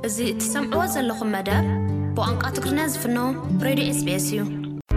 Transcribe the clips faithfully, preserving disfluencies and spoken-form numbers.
زي تسمعوا زلكم مدار بوانقا تقرنا زفنو راديو اس بي اس يو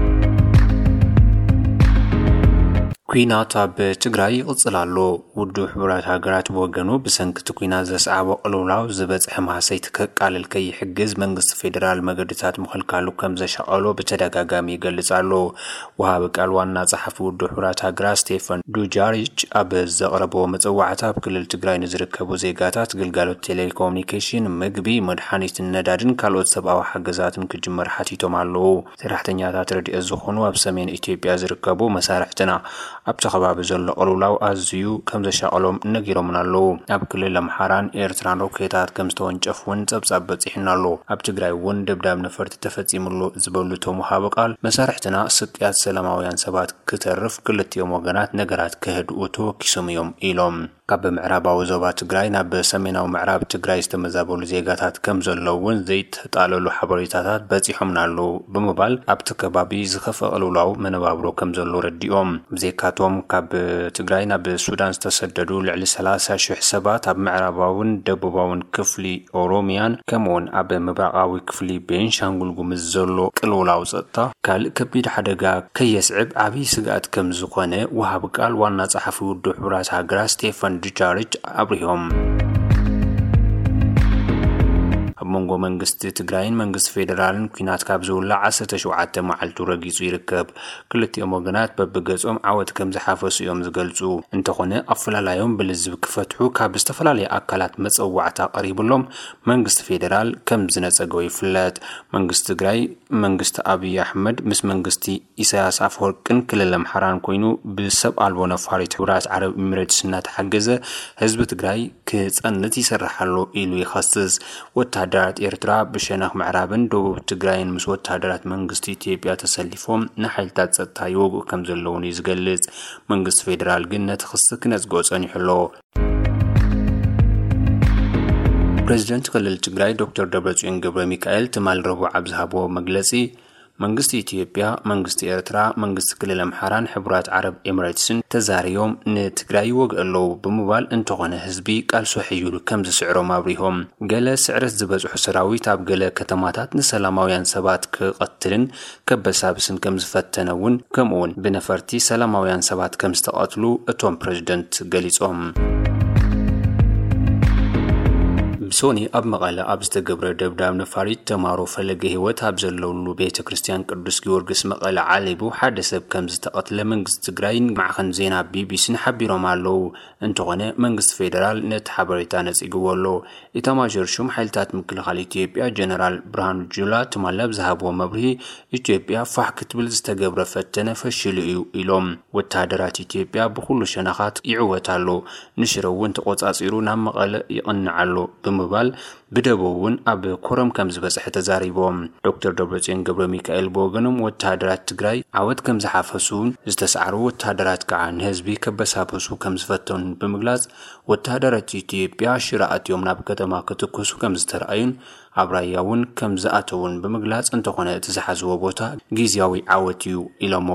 ኩናት ኣብ ትግራይ ይቕጽላሉ ውዱ ሕብራት ሃገራት ወገኑ ብሰንኪ ኩናት ዘስዓቦ ቅልውላው ዝበጽሐ ማህሰይት ከቃልል ከይሕግዝ መንግስቲ ፌደራል መገድታት ምኽልካሉ ከም ዘሸቐሎ በተደጋጋሚ ይገልጻሉ። ወሃብ ቃል ዋና ጸሐፊ ውዱ ሕብራት ሃገራት ስቴፋን ዱጃሪች ኣብ ዘቕረቦ መጽዋዕታ ኣብ ክልል ትግራይ ንዝርከቡ ዜጋታት ግልጋሎት ቴሌኮሙኒኬሽን ምግቢ መድሓኒት ነዳድን ካልኦት ሰብኣዊ ሓገዛትን ክጅመር ሓቲቶም ኣለዉ። ሰራሕተኛታት ረድኤት ዝኾኑ ኣብ ሰሜን ኢትዮጵያ ዝርከቡ መሳርሕትና ኣብ ተኸባቢ ዘሎ ቅልውላው ኣዝዩ ከም ዘሻቐሎም ነጊሮምን ኣለዉ። ኣብ ክልል ኣምሓራን ኤርትራን ሮኬታት ከም ዝተወንጨፉን ጸብጻብ በጺሕና ኣሎ። ኣብ ትግራይ እውን ደብዳብ ነፈርቲ ተፈጺሙሉ ዝበሉ እቶም ወሃቢ ቃል መሳርሕትና ስቅያት ሰላማውያን ሰባት ክተርፍ ክልቲኦም ወገናት ነገራት ክህድኡ ተወኪሶም እዮም ኢሎም። ካብ ምዕራባዊ ዞባ ትግራይ ናብ ሰሜናዊ ምዕራብ ትግራይ ዝተመዛበሉ ዜጋታት ከም ዘለውን ዘይተጣለሉ ሓበሬታታት በጺሖምና ኣለዉ ብምባል ኣብቲ ከባቢ ዝኸፈ ቅልውላው መነባብሮ ከም ዘሎ ረዲኦም። ብዘይካቶም ካብ ትግራይ ናብ ሱዳን ዝተሰደዱ ልዕሊ ሰላሳ ሽሕ ሰባት ኣብ ምዕራባውን ደቡባውን ክፍሊ ኦሮሚያን ከምኡውን ኣብ ምብራቃዊ ክፍሊ ቤንሻንጉል ጉሙዝ ዘሎ ቅልውላው ጸጥታ ካልእ ከቢድ ሓደጋ ከየስዕብ ዓብዪ ስጋኣት ከም ዝኾነ ወሃቢ ቃል ዋና ጸሓፊ ውዱ ሕብራት ሃገራት ስቴፋን ዱጃሪች አብሪሆም መንጎ መንግስት ትግራይን መንግስት ፌደራልን ኩናት ካብ ዝውላ ዓሰርተ ሸውዓተ መዓልቱ ረጊጹ ይርከብ። ክልቲኦም ወገናት በብገጾም ዓወት ከም ዝሓፈሱ እዮም ዝገልጹ እንተኾነ ኣፈላላዮም ብልዝብ ክፈትሑ ካብ ዝተፈላለዩ ኣካላት መጽዋዕታ ቀሪብሎም መንግስት ፌደራል ከም ዝነጸገው ይፍለጥ። መንግስት ትግራይ መንግስት አብይ አሕመድ ምስ መንግስቲ ኢሳያስ አፈወርቅን ክልል አምሓራን ኮይኑ ብሰብ አልቦ ነፋሪት ሕብራት ዓረብ ኤሚሬትስ እናተሓገዘ ህዝቢ ትግራይ ክጸንት ይሰርሓሉ ኢሉ ይኸስስ። ወታደራት ኤርትራ ብሸነኽ ምዕራብን ደቡብ ትግራይን ምስ ወታደራት መንግስቲ ኢትዮጵያ ተሰሊፎም ንሓይልታት ጸጥታ ይወግኡ ከም ዘለውን ይዝገልጽ። መንግስት ፌደራል ግን ነቲ ክስ ክነጽግኦ ጸኒሑ ኣሎ። ፕሬዚደንት ክልል ትግራይ ዶክተር ደብረጽዮን ገብረ ሚካኤል ትማል ረቡዕ ኣብ ዝሃብዎ መግለጺ መንግስቲ ኢትዮጵያ መንግስቲ ኤርትራ መንግስቲ ክልል አምሓራን ሕብራት ዓረብ ኤሚሬትስን ተዛሪዮም ንትግራይ ወግአለው ብምባል እንተኾነ ህዝቢ ቃልሶ ሕዩሉ ከም ዝስዕሮም አብሪሆም ገለ ስዕረት ዝበጽሑ ሰራዊት ኣብ ገለ ከተማታት ንሰላማውያን ሰባት ክቀትልን ከበሳብስን ከም ዝፈተነውን ከምኡውን ብነፈርቲ ሰላማውያን ሰባት ከም ዝተቀትሉ እቶም ፕሬዚደንት ገሊጾም። ሶኒ ኣብ መቐለ ኣብ ዝተገብረ ደብዳብ ነፋሪት ተማሮ ፈለገ ህይወት ኣብ ዘለውሉ ቤተ ክርስቲያን ቅዱስ ጊዮርጊስ መቐለ ዓሊቡ ሓደ ሰብ ከም ዝተቀትለ መንግስቲ ትግራይን ማዕኸን ዜና ቢቢሲን ሓቢሮም ኣለዉ። እንተኾነ መንግስቲ ፌደራል ነቲ ሓበሬታ ነጺግዎ ኣሎ። ኢታማዦር ሹም ሓይልታት ምክልኻል ኢትዮጵያ ጀነራል ብርሃኑ ጁላ ትማል ኣብ ዝሃብዎ መብርሂ ኢትዮጵያ ፋሕ ክትብል ዝተገብረ ፈተነ ፈሽሉ እዩ ኢሎም። ወታደራት ኢትዮጵያ ብኩሉ ሸነኻት ይዕወታሉ ንሽረ እውን ተቆጻጺሩ ናብ መቐለ ይቕንዓሉ ብምባል ብደቡብን ኣብ ኮረም ከም ዝበጽሐ ተዛሪቦም። ዶክተር ደብረጽዮን ገብረ ሚካኤል በወገኖም ወታደራት ትግራይ ዓወት ከም ዝሓፈሱን ዝተሰዓሩ ወታደራት ከዓ ንህዝቢ ከበሳበሱ ከም ዝፈተኑን ብምግላጽ ወታደራት ኢትዮጵያ ሽራኣትዮም ናብ ከተማ ክትኩሱ ከም ዝተረኣዩን ኣብ ራያ እውን ከም ዝኣተውን ብምግላጽ እንተኾነ እቲ ዝሓዝዎ ቦታ ጊዜያዊ ዓወት እዩ ኢሎሞ።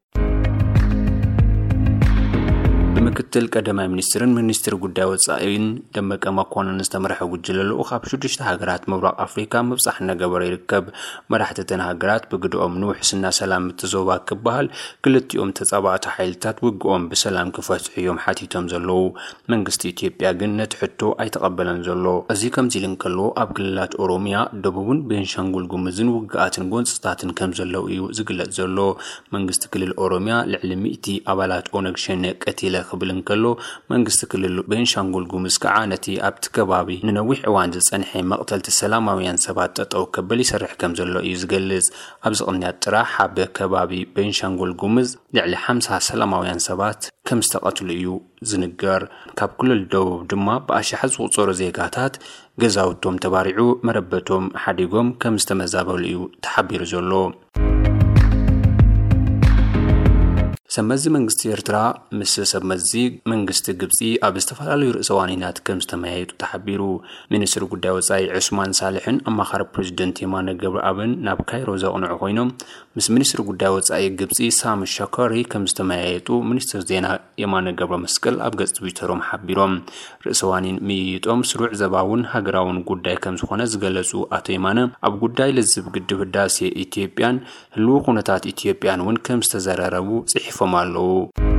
ምክትል ቀዳማይ ሚኒስትርን ሚኒስትር ጉዳይ ወጻኢን ደመቀ መኮንን ዝተመርሐ ጉጅለ ልኡኽ ኣብ ሽዱሽተ ሃገራት ምብራቕ ኣፍሪካ ምብጻሕ እናገበረ ይርከብ። መራሕቲ እተን ሃገራት ብግድኦም ንውሕስና ሰላም እትዞባ ክበሃል ክልቲኦም ተጻባእቲ ሓይልታት ውግኦም ብሰላም ክፈትሑ እዮም ሓቲቶም ዘለዉ። መንግስቲ ኢትዮጵያ ግን ነቲ ሕቶ ኣይተቐበለን ዘሎ። እዚ ከምዚ ኢሉ እንከሎ ኣብ ክልላት ኦሮሚያ ደቡብን ቤንሻንጉል ጉሙዝን ውግኣትን ጎንፅታትን ከም ዘለው እዩ ዝግለጽ ዘሎ። መንግስቲ ክልል ኦሮሚያ ልዕሊ ሚእቲ ኣባላት ኦነግ ሸኔ ቀቲለ ክብልን ከሎ መንግስቲ ክልል ቤንሻንጉል ጉሙዝ ከዓ ነቲ ኣብቲ ከባቢ ንነዊሕ እዋን ዝጸንሐ መቕተልቲ ሰላማውያን ሰባት ጠጠው ከብል ይሰርሕ ከም ዘሎ እዩ ዝገልጽ። ኣብዚ ቅንያት ጥራሕ ኣብ ከባቢ ቤንሻንጉል ጉሙዝ ልዕሊ ሓምሳ ሰላማውያን ሰባት ከም ዝተቀትሉ እዩ ዝንገር። ካብ ክልል ደቡብ ድማ ብኣሽሓት ዝቁጸሩ ዜጋታት ገዛውቶም ተባሪዑ መረበቶም ሓዲጎም ከም ዝተመዛበሉ እዩ ተሓቢሩ ዘሎ። سمزي منغستي إرترا مس سمزي منغستي قبسي أبستفالالو رئيسوانينات كمستمايت وتحبيرو منسر قد وصاي عثمان صالحن أما خارب بريزيدنت يمان قبر أبن ناب كايرو زاقنع خوينو مس منسر قد وصاي قبسي سام الشاكاري كمستمايتو منسر زينا يمان قبر مسكل أبغز تويترو محبيرو رئيسوانين ميتوم سروع زباون هاقراون قداي كمسخونة زغلسو آتو يمانا أب قداي لزب قد بداسي إتيوبيان هلو قنطات إتيوبيان ون كمستزرارو صحيفو مالو